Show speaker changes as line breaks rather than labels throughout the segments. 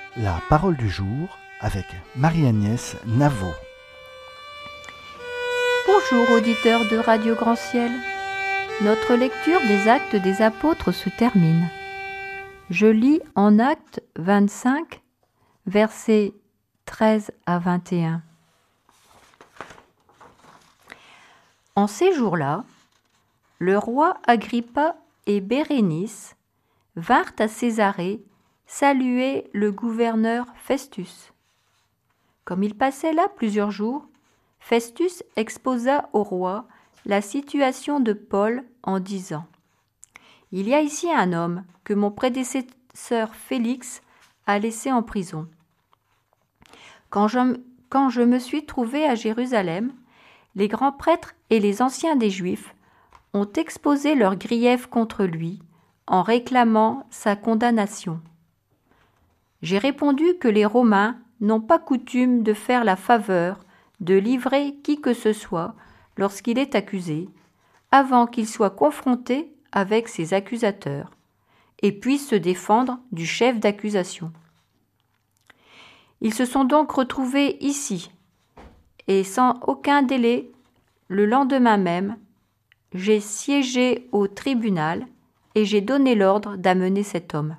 La parole du jour avec Marie-Agnès Navot.
Bonjour auditeurs de Radio Grand Ciel. Notre lecture des Actes des Apôtres se termine. Je lis en Actes 25, versets 13 à 21. En ces jours-là, le roi Agrippa et Bérénice vinrent à Césarée saluer le gouverneur Festus. Comme il passait là plusieurs jours, Festus exposa au roi la situation de Paul en disant : « Il y a ici un homme que mon prédécesseur Félix a laissé en prison. Quand je me suis trouvé à Jérusalem, les grands prêtres et les anciens des Juifs ont exposé leurs griefs contre lui en réclamant sa condamnation. J'ai répondu que les Romains n'ont pas coutume de faire la faveur de livrer qui que ce soit lorsqu'il est accusé, avant qu'il soit confronté avec ses accusateurs, et puisse se défendre du chef d'accusation. Ils se sont donc retrouvés ici, et sans aucun délai, le lendemain même, j'ai siégé au tribunal et j'ai donné l'ordre d'amener cet homme.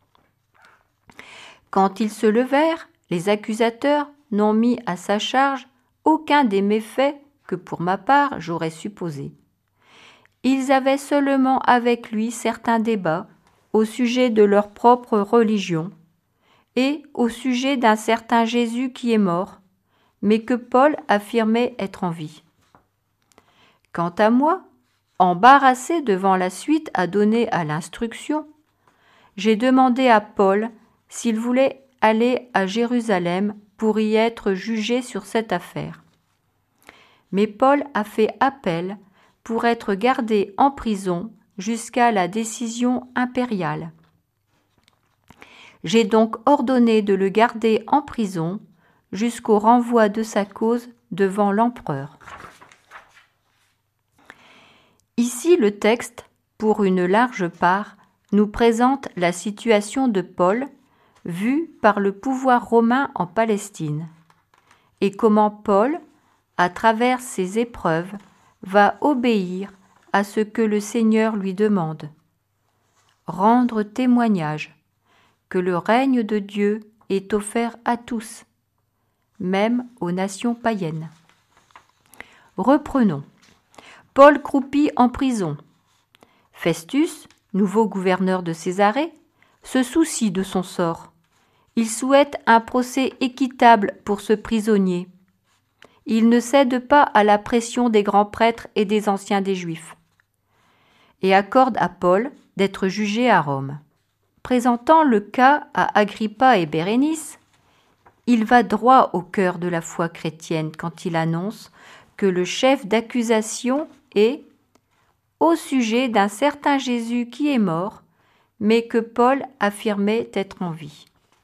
Quand ils se levèrent, les accusateurs n'ont mis à sa charge aucun des méfaits que pour ma part j'aurais supposés. Ils avaient seulement avec lui certains débats au sujet de leur propre religion et au sujet d'un certain Jésus qui est mort, mais que Paul affirmait être en vie. Quant à moi, embarrassé devant la suite à donner à l'instruction, j'ai demandé à Paul s'il voulait aller à Jérusalem pour y être jugé sur cette affaire. Mais Paul a fait appel pour être gardé en prison jusqu'à la décision impériale. J'ai donc ordonné de le garder en prison jusqu'au renvoi de sa cause devant l'empereur. Ici, le texte, pour une large part, nous présente la situation de Paul vue par le pouvoir romain en Palestine, et comment Paul, à travers ses épreuves, va obéir à ce que le Seigneur lui demande. Rendre témoignage que le règne de Dieu est offert à tous, même aux nations païennes. Reprenons. Paul croupit en prison. Festus, nouveau gouverneur de Césarée, se soucie de son sort. Il souhaite un procès équitable pour ce prisonnier. Il ne cède pas à la pression des grands prêtres et des anciens des Juifs, et accorde à Paul d'être jugé à Rome. Présentant le cas à Agrippa et Bérénice, il va droit au cœur de la foi chrétienne quand il annonce que le chef d'accusation est au sujet d'un certain Jésus qui est mort, mais que Paul affirmait être en vie.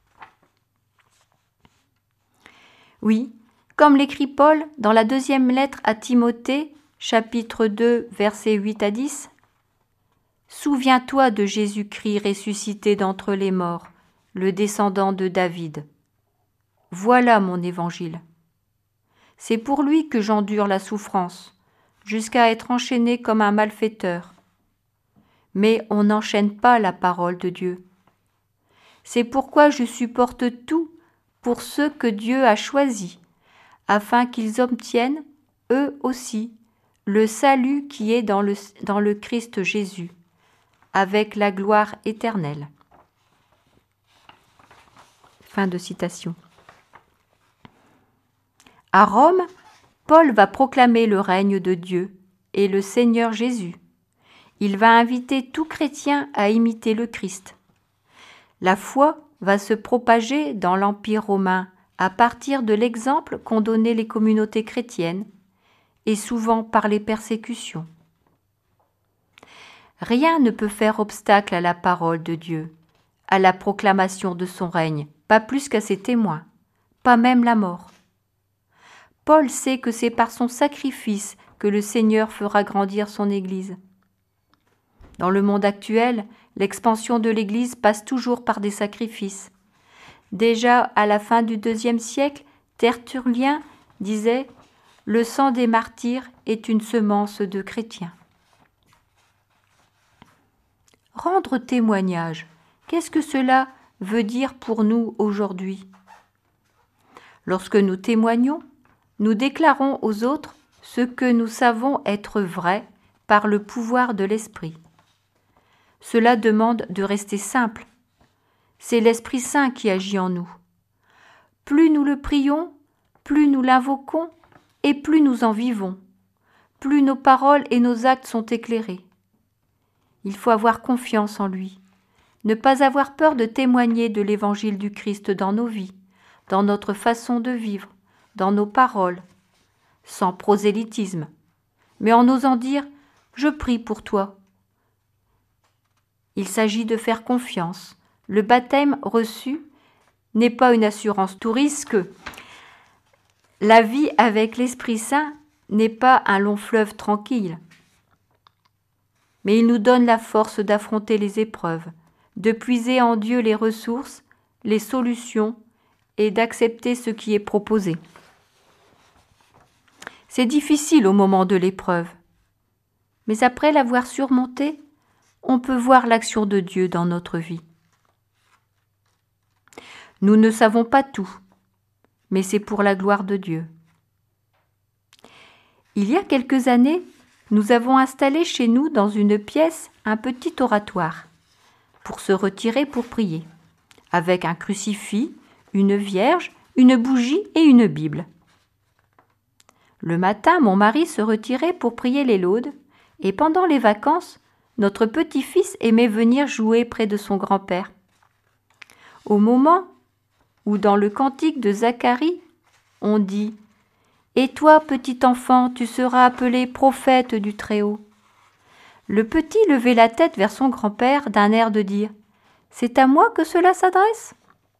Oui, comme l'écrit Paul dans la deuxième lettre à Timothée, chapitre 2, versets 8 à 10, « Souviens-toi de Jésus-Christ ressuscité d'entre les morts, le descendant de David. Voilà mon évangile. C'est pour lui que j'endure la souffrance, jusqu'à être enchaîné comme un malfaiteur. Mais on n'enchaîne pas la parole de Dieu. C'est pourquoi je supporte tout pour ceux que Dieu a choisis, afin qu'ils obtiennent, eux aussi, le salut qui est dans le Christ Jésus, avec la gloire éternelle. » Fin de citation. À Rome, Paul va proclamer le règne de Dieu et le Seigneur Jésus. Il va inviter tout chrétien à imiter le Christ. La foi va se propager dans l'Empire romain à partir de l'exemple qu'ont donné les communautés chrétiennes et souvent par les persécutions. Rien ne peut faire obstacle à la parole de Dieu, à la proclamation de son règne, pas plus qu'à ses témoins, pas même la mort. Paul sait que c'est par son sacrifice que le Seigneur fera grandir son Église. Dans le monde actuel, l'expansion de l'Église passe toujours par des sacrifices. Déjà à la fin du IIe siècle, Tertullien disait « Le sang des martyrs est une semence de chrétiens ». Rendre témoignage, qu'est-ce que cela veut dire pour nous aujourd'hui ? Lorsque nous témoignons, nous déclarons aux autres ce que nous savons être vrai par le pouvoir de l'Esprit. Cela demande de rester simple. C'est l'Esprit Saint qui agit en nous. Plus nous le prions, plus nous l'invoquons et plus nous en vivons, plus nos paroles et nos actes sont éclairés. Il faut avoir confiance en lui, ne pas avoir peur de témoigner de l'Évangile du Christ dans nos vies, dans notre façon de vivre, dans nos paroles, sans prosélytisme, mais en osant dire « Je prie pour toi ». Il s'agit de faire confiance. Le baptême reçu n'est pas une assurance tout risque. La vie avec l'Esprit Saint n'est pas un long fleuve tranquille. Mais il nous donne la force d'affronter les épreuves, de puiser en Dieu les ressources, les solutions et d'accepter ce qui est proposé. C'est difficile au moment de l'épreuve, mais après l'avoir surmontée, on peut voir l'action de Dieu dans notre vie. Nous ne savons pas tout, mais c'est pour la gloire de Dieu. Il y a quelques années, nous avons installé chez nous dans une pièce un petit oratoire pour se retirer pour prier, avec un crucifix, une vierge, une bougie et une Bible. Le matin, mon mari se retirait pour prier les laudes et pendant les vacances, notre petit-fils aimait venir jouer près de son grand-père. Au moment où dans le cantique de Zacharie, on dit « Et toi, petit enfant, tu seras appelé prophète du Très-Haut ». Le petit levait la tête vers son grand-père d'un air de dire « C'est à moi que cela s'adresse ?»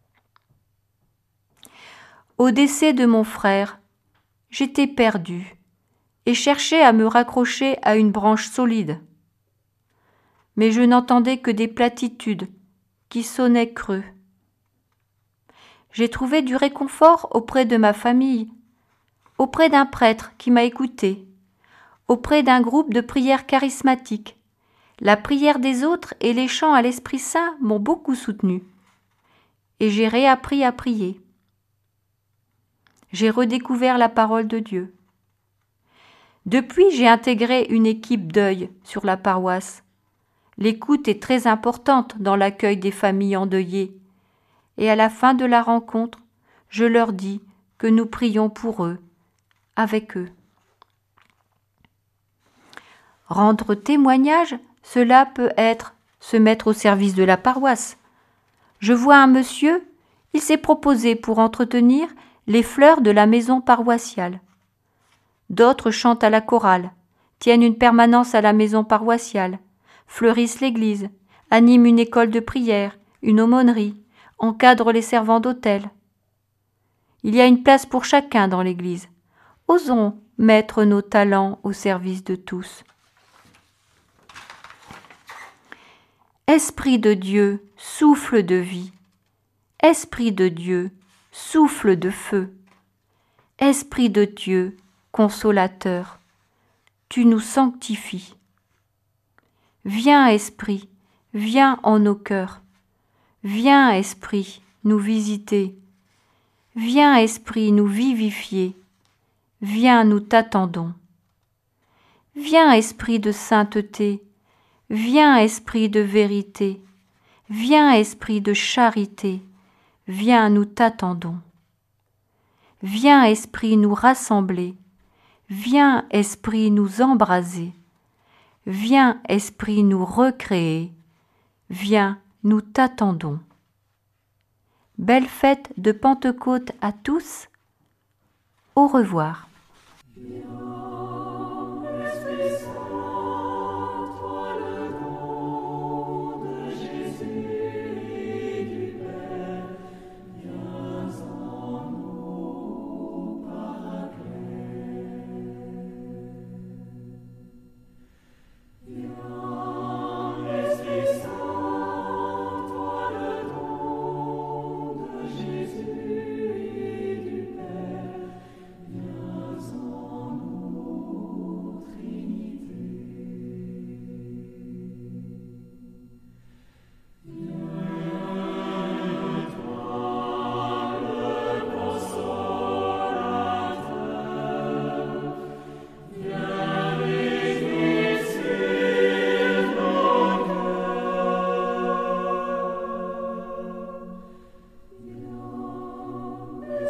Au décès de mon frère, j'étais perdue et cherchais à me raccrocher à une branche solide. Mais je n'entendais que des platitudes qui sonnaient creux. J'ai trouvé du réconfort auprès de ma famille, auprès d'un prêtre qui m'a écouté, auprès d'un groupe de prière charismatique. La prière des autres et les chants à l'Esprit Saint m'ont beaucoup soutenu. Et j'ai réappris à prier. J'ai redécouvert la parole de Dieu. Depuis, j'ai intégré une équipe deuil sur la paroisse. L'écoute est très importante dans l'accueil des familles endeuillées. Et à la fin de la rencontre, je leur dis que nous prions pour eux, avec eux. Rendre témoignage, cela peut être se mettre au service de la paroisse. Je vois un monsieur, il s'est proposé pour entretenir les fleurs de la maison paroissiale. D'autres chantent à la chorale, tiennent une permanence à la maison paroissiale, fleurissent l'église, animent une école de prière, une aumônerie, encadrent les servants d'autel. Il y a une place pour chacun dans l'église. Osons mettre nos talents au service de tous. Esprit de Dieu, souffle de vie. Esprit de Dieu, souffle de feu. Esprit de Dieu, consolateur, tu nous sanctifies. Viens, Esprit, viens en nos cœurs. Viens, Esprit, nous visiter. Viens, Esprit, nous vivifier. Viens, nous t'attendons. Viens, Esprit de sainteté. Viens, Esprit de vérité. Viens, Esprit de charité. Viens, nous t'attendons. Viens, Esprit, nous rassembler. Viens, Esprit, nous embraser. Viens, Esprit, nous recréer. Viens, nous t'attendons. Belle fête de Pentecôte à tous. Au revoir.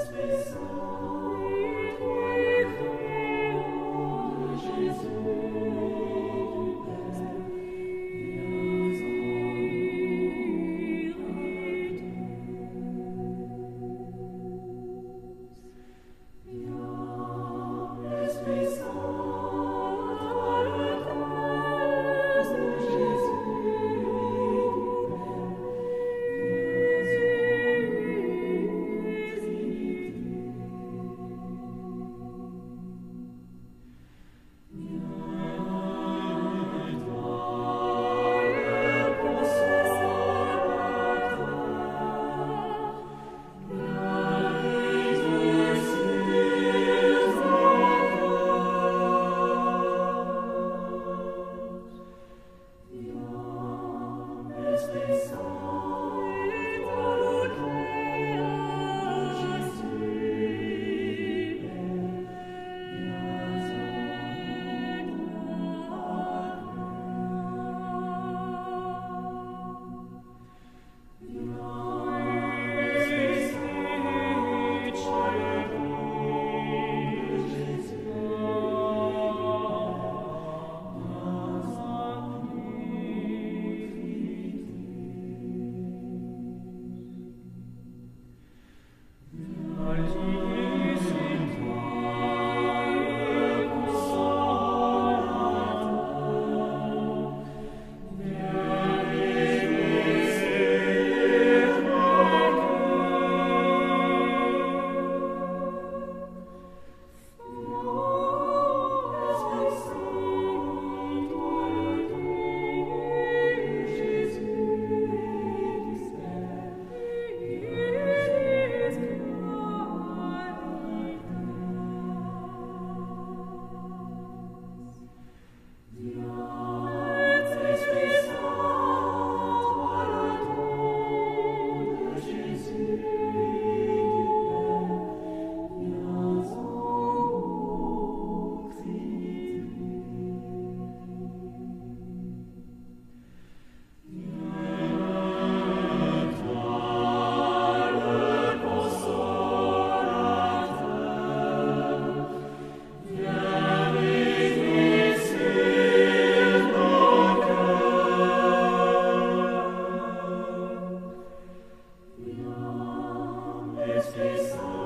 Esprit Saint.